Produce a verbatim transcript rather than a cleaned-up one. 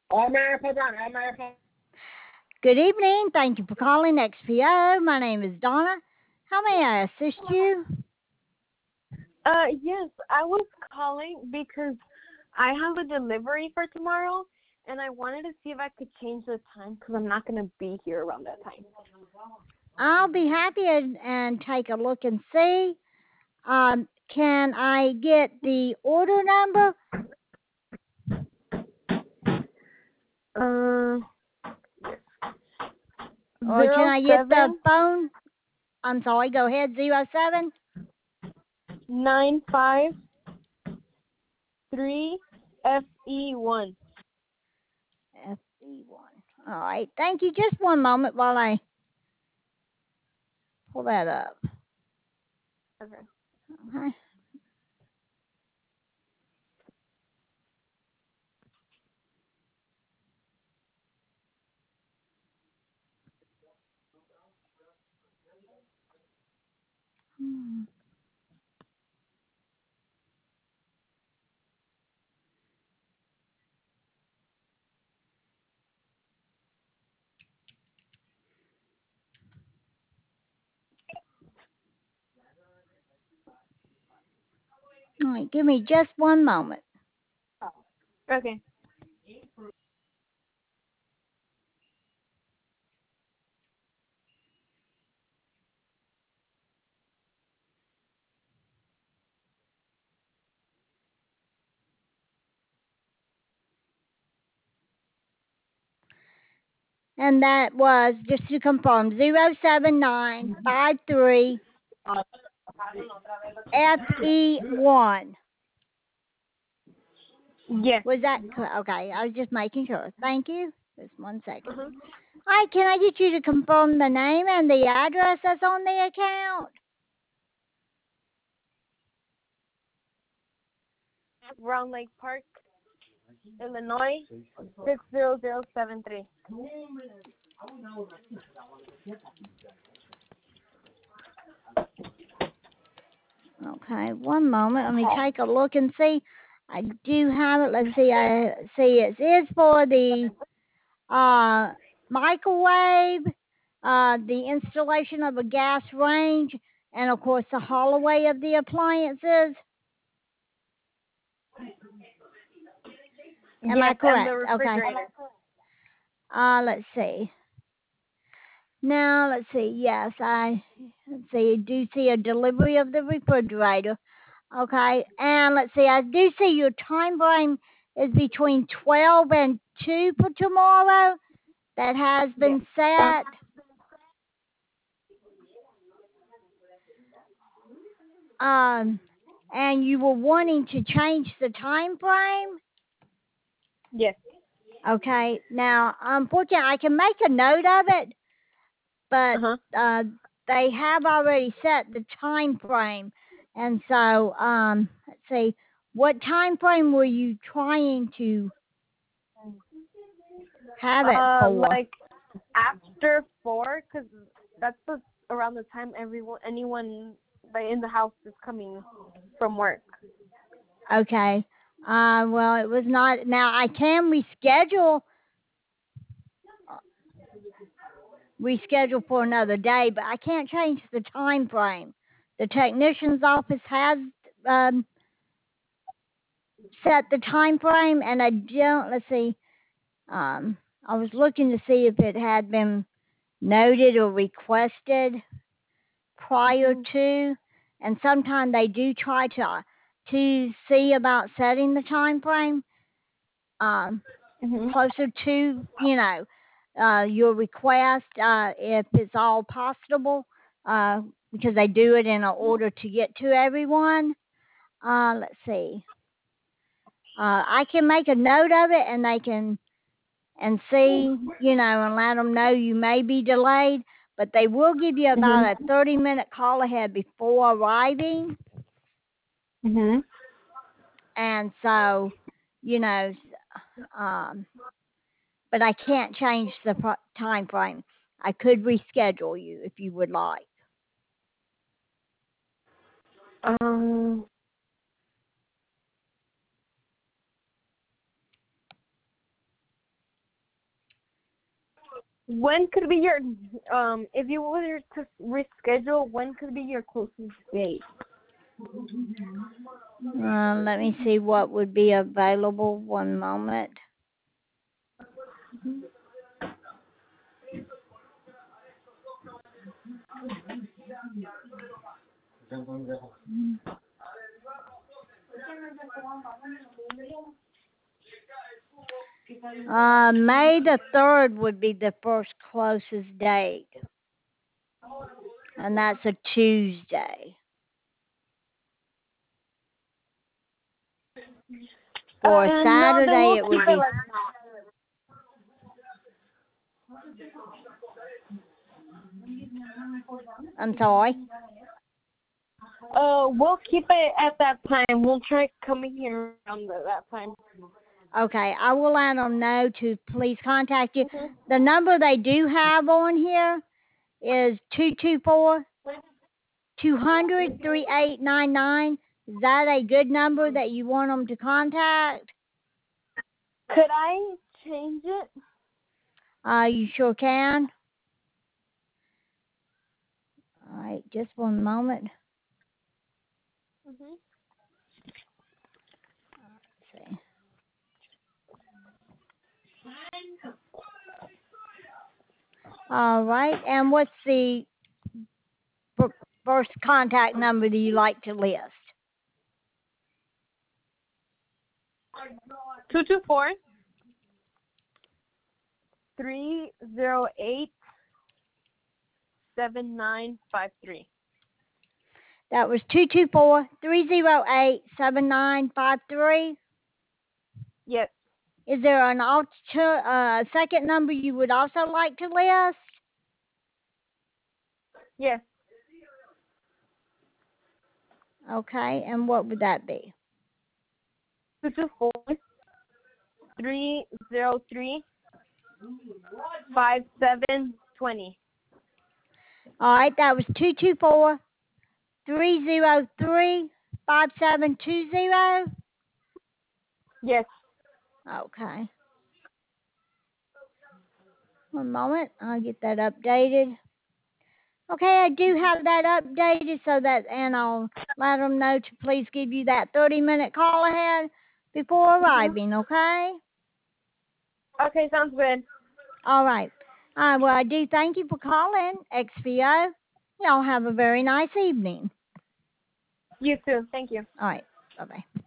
Good evening. Thank you for calling X P O. My name is Donna. How may I assist you? Uh, yes, I was calling because I have a delivery for tomorrow, and I wanted to see if I could change the time because I'm not going to be here around that time. I'll be happy and, and take a look and see. Um, can I get the order number? Uh, Or can zero I get the seven phone? I'm sorry, go ahead, zero seven. nine five three F E one. F E one. All right, thank you. Just one moment while I pull that up. Okay. Okay. Hmm. All right, give me just one moment. Okay. And that was, just to confirm, zero seven nine five three F E one. Yes. Was that correct? Okay, I was just making sure. Thank you. Just one second. Uh-huh. All right, can I get you to confirm the name and the address that's on the account? Round Lake Park, Illinois, six zero zero seven three. Okay, one moment. Let me take a look and see. I do have it. Let's see. I see it is for the uh, microwave, uh, the installation of a gas range, and of course the haul away of the appliances. Am I Yes, and the correct? Okay. refrigerator. Uh, let's see. Now, let's see. Yes, I let's see. I do see a delivery of the refrigerator. Okay, and let's see. I do see your time frame is between twelve and two for tomorrow. That has Yes. been set. Um, and you were wanting to change the time frame. Yes. Okay. Now, unfortunately, I can make a note of it, but Uh-huh. uh, they have already set the time frame, and so um, let's see, what time frame were you trying to have it Uh, for? like after four, because that's the around the time everyone, anyone like in the house is coming from work. Okay. Uh, well, it was not. Now I can reschedule reschedule for another day, but I can't change the time frame. The technician's office has um, set the time frame, and I don't. Let's see. Um, I was looking to see if it had been noted or requested prior Mm-hmm. to, and sometimes they do try to to see about setting the time frame um, Mm-hmm. closer to you know uh, your request uh, if it's all possible uh, because they do it in order to get to everyone. Uh, let's see. Uh, I can make a note of it, and they can and see, you know, and let them know you may be delayed, but they will give you about a Mm-hmm. thirty minute call ahead before arriving. Mm-hmm. And so, you know, um, but I can't change the pro- time frame. I could reschedule you if you would like. Um. When could be your um if you were to reschedule, when could be your closest date? Uh, let me see what would be available. One moment. Uh, May the third would be the first closest date, and that's a Tuesday. For Uh, no, then Saturday, we'll it keep would it be. like I'm sorry. that. Uh, we'll keep it at that time. We'll try coming here around the, that time. Okay, I will let them know to please contact you. Mm-hmm. The number they do have on here is two two four, two hundred, three eight nine nine. Is that a good number that you want them to contact? Could I change it? Uh, you sure can. All right, just one moment. Mm-hmm. Let's see. All right, and what's the f- first contact number that you like to list? Two two four three zero eight seven nine five three. That was two two four, three zero eight, seven nine five three. Yes. Is there an alter, uh, second number you would also like to list? Yes. Okay, and what would that be? Two two four three zero three five seven twenty. All right, that was two two four, three zero three, five seven two zero. Yes. Okay. One moment, I'll get that updated. Okay, I do have that updated so that, and I'll let them know to please give you that thirty minute call ahead before arriving, okay? Okay, sounds good. All right. Uh, well, I do thank you for calling X P O. Y'all have a very nice evening. You too. Thank you. All right. Bye-bye.